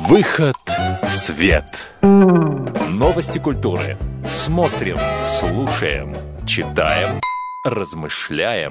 Выход в свет. Новости культуры. Смотрим, слушаем, читаем, размышляем.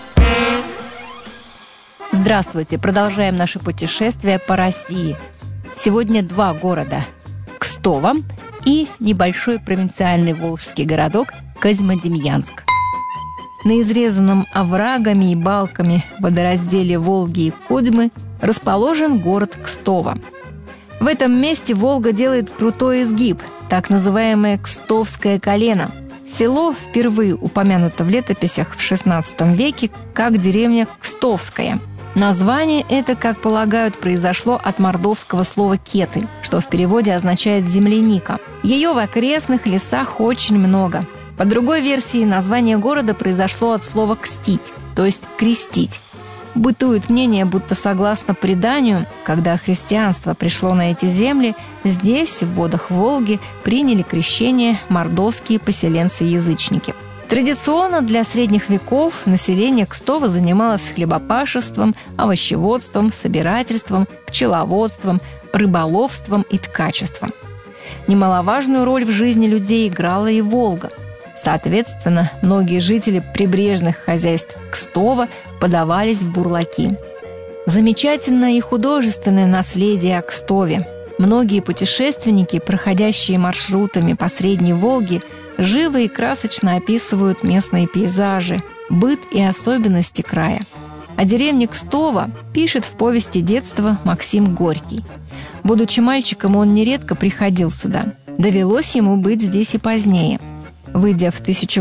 Здравствуйте! Продолжаем наше путешествие по России. Сегодня два города – Кстово и небольшой провинциальный волжский городок Козьмодемьянск. На изрезанном оврагами и балками водоразделе Волги и Кодьмы расположен город Кстово. В этом месте Волга делает крутой изгиб, так называемое Кстовское колено. Село впервые упомянуто в летописях в XVI веке как деревня Кстовская. Название это, как полагают, произошло от мордовского слова «кеты», что в переводе означает «земляника». Ее в окрестных лесах очень много. По другой версии, название города произошло от слова «кстить», то есть «крестить». Бытует мнение, будто согласно преданию, когда христианство пришло на эти земли, здесь, в водах Волги, приняли крещение мордовские поселенцы-язычники. Традиционно для средних веков население Кстова занималось хлебопашеством, овощеводством, собирательством, пчеловодством, рыболовством и ткачеством. Немаловажную роль в жизни людей играла и Волга. Соответственно, многие жители прибрежных хозяйств Кстова подавались в бурлаки. Замечательное и художественное наследие о Кстове. Многие путешественники, проходящие маршрутами по Средней Волге, живо и красочно описывают местные пейзажи, быт и особенности края. О деревне Кстово пишет в повести детства Максим Горький. Будучи мальчиком, он нередко приходил сюда. Довелось ему быть здесь и позднее. Выйдя в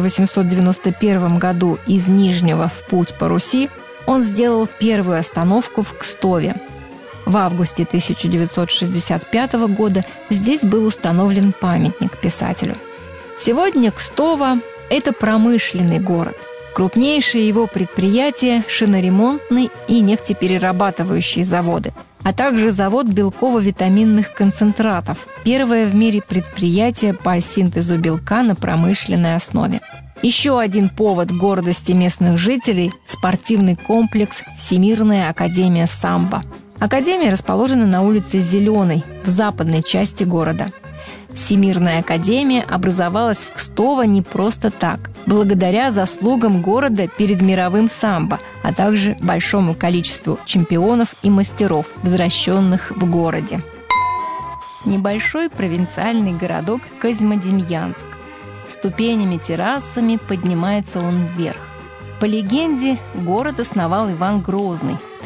1891 году из Нижнего в путь по Руси, он сделал первую остановку в Кстове. В августе 1965 года здесь был установлен памятник писателю. Сегодня Кстово – это промышленный город. Крупнейшие его предприятия – шиноремонтный и нефтеперерабатывающие заводы, а также завод белково-витаминных концентратов, первое в мире предприятие по синтезу белка на промышленной основе. Еще один повод гордости местных жителей – спортивный комплекс «Всемирная академия самбо». Академия расположена на улице Зеленой, в западной части города. Всемирная академия образовалась в Кстово не просто так, благодаря заслугам города перед мировым самбо, а также большому количеству чемпионов и мастеров, возвращенных в городе. Небольшой провинциальный городок Козьмодемьянск. Ступенями-террасами поднимается он вверх. По легенде, город основал Иван Грозный в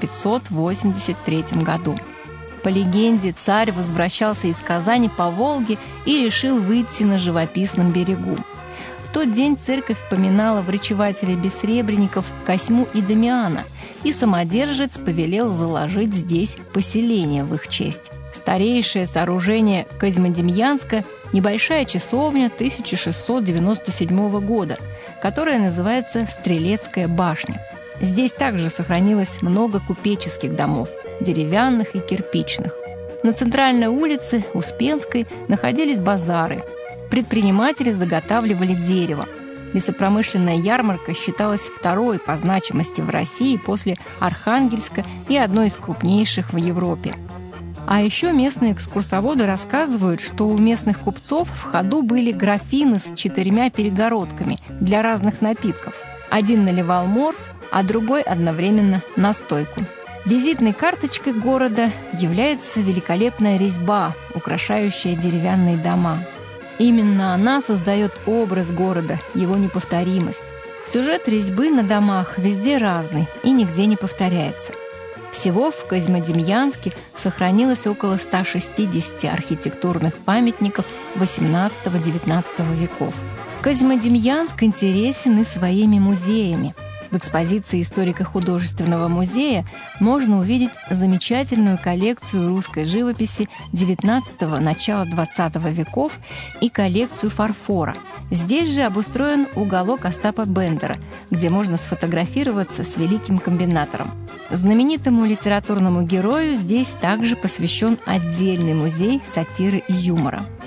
1583 году. По легенде, царь возвращался из Казани по Волге и решил выйти на живописном берегу. В тот день церковь поминала врачевателей бессребренников Косьму и Дамиана, и самодержец повелел заложить здесь поселение в их честь. Старейшее сооружение Козьмодемьянска – небольшая часовня 1697 года, которая называется Стрелецкая башня. Здесь также сохранилось много купеческих домов, деревянных и кирпичных. На центральной улице, Успенской, находились базары. Предприниматели заготавливали дерево. Лесопромышленная ярмарка считалась второй по значимости в России после Архангельска и одной из крупнейших в Европе. А еще местные экскурсоводы рассказывают, что у местных купцов в ходу были графины с 4 перегородками для разных напитков. Один наливал морс, а другой одновременно настойку. Визитной карточкой города является великолепная резьба, украшающая деревянные дома. Именно она создает образ города, его неповторимость. Сюжет резьбы на домах везде разный и нигде не повторяется. Всего в Козьмодемьянске сохранилось около 160 архитектурных памятников XVIII-XIX веков. Козьмодемьянск интересен и своими музеями. В экспозиции историко-художественного музея можно увидеть замечательную коллекцию русской живописи XIX – начала XX веков и коллекцию фарфора. Здесь же обустроен уголок Остапа Бендера, где можно сфотографироваться с великим комбинатором. Знаменитому литературному герою здесь также посвящен отдельный музей сатиры и юмора.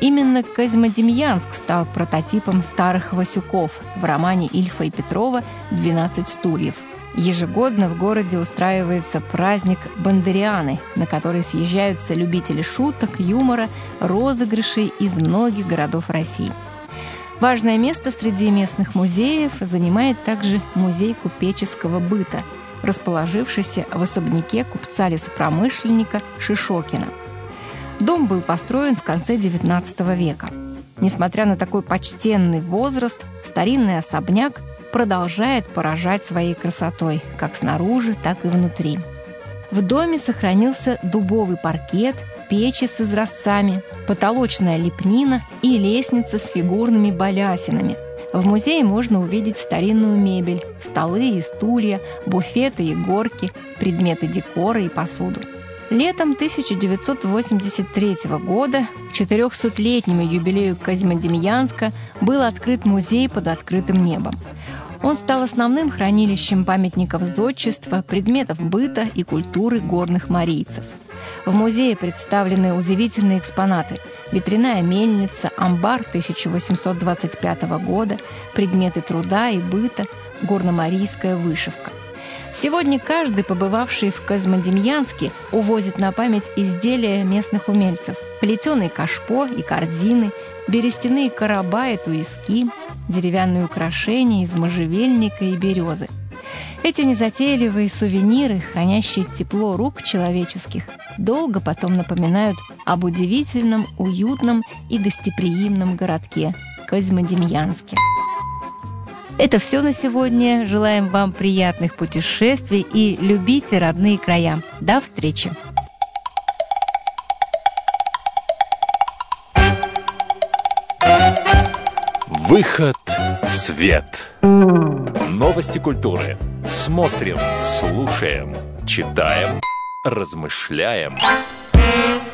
Именно Козьмодемьянск стал прототипом старых Васюков в романе Ильфа и Петрова «12 стульев». Ежегодно в городе устраивается праздник Бандерианы, на который съезжаются любители шуток, юмора, розыгрышей из многих городов России. Важное место среди местных музеев занимает также музей купеческого быта, расположившийся в особняке купца-лесопромышленника Шишокина. Дом был построен в конце XIX века. Несмотря на такой почтенный возраст, старинный особняк продолжает поражать своей красотой, как снаружи, так и внутри. В доме сохранился дубовый паркет, печи с изразцами, потолочная лепнина и лестница с фигурными балясинами. В музее можно увидеть старинную мебель, столы и стулья, буфеты и горки, предметы декора и посуду. Летом 1983 года, к 400-летнему юбилею Козьмодемьянска, был открыт музей под открытым небом. Он стал основным хранилищем памятников зодчества, предметов быта и культуры горных марийцев. В музее представлены удивительные экспонаты: ветряная мельница, амбар 1825 года, предметы труда и быта, горномарийская вышивка. Сегодня каждый, побывавший в Козьмодемьянске, увозит на память изделия местных умельцев: плетеные кашпо и корзины, берестяные короба и туиски, деревянные украшения из можжевельника и березы. Эти незатейливые сувениры, хранящие тепло рук человеческих, долго потом напоминают об удивительном, уютном и гостеприимном городке Козьмодемьянске. Это все на сегодня. Желаем вам приятных путешествий и любите родные края. До встречи! Выход в свет. Новости культуры. Смотрим, слушаем, читаем, размышляем.